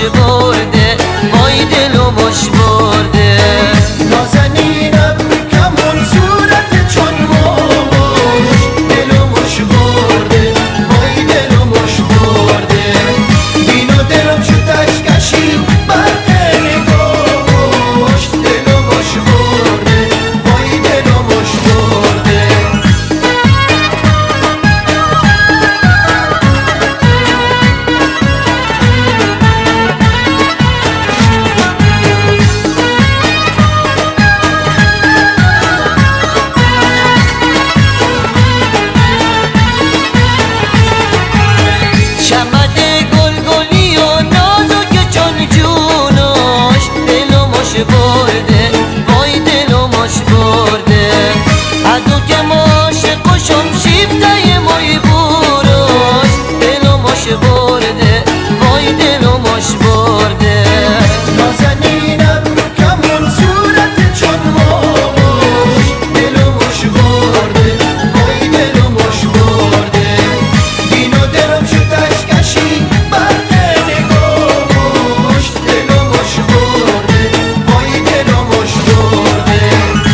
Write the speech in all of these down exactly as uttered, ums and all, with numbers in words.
برده، وای دلو مش برده. نازنینم کمون صورت چون موش، دلو مش برده، وای دلو مش برده. اینو دلم شدش کشی برد نگاهش، دلو مش برده، وای دلو مش برده. شمد گلگلی و نازک چون جونش، دلو مش برده، وای دلو مش برده. ادو که عاشق و شم شیفته مای بوروش، دلو مش برده، وای دلو مش برده. نازنینم کمون صورت چون موش، دلو مش برده، وای دلو مش برده. اینو دلم شدش کشی برد نگاهش، دلو مش برده، وای دلو مش برده.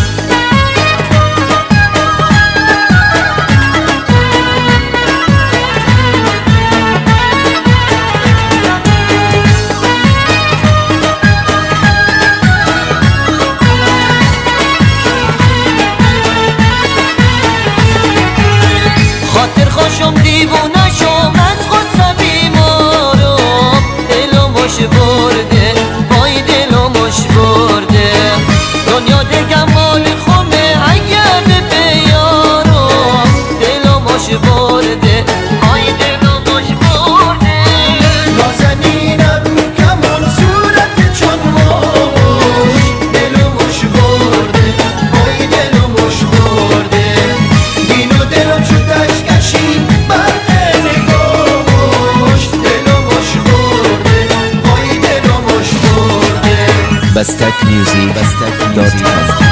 خاطر خوشم دیوونه شم از غصه بیمارم، دلو مش برده، وای دلو مش برده. دنیا دیگه مال خومه اگه به بیارم، دلو مش برده، وای دلو مش برده. نازنینم کمون صورت چون موش، دلو مش برده، وای دلو مش برده. اینو دلم شدش کشی برد نگاهش، دلو مش برده، وای دلو مش برده. بستک میوزیک دات کام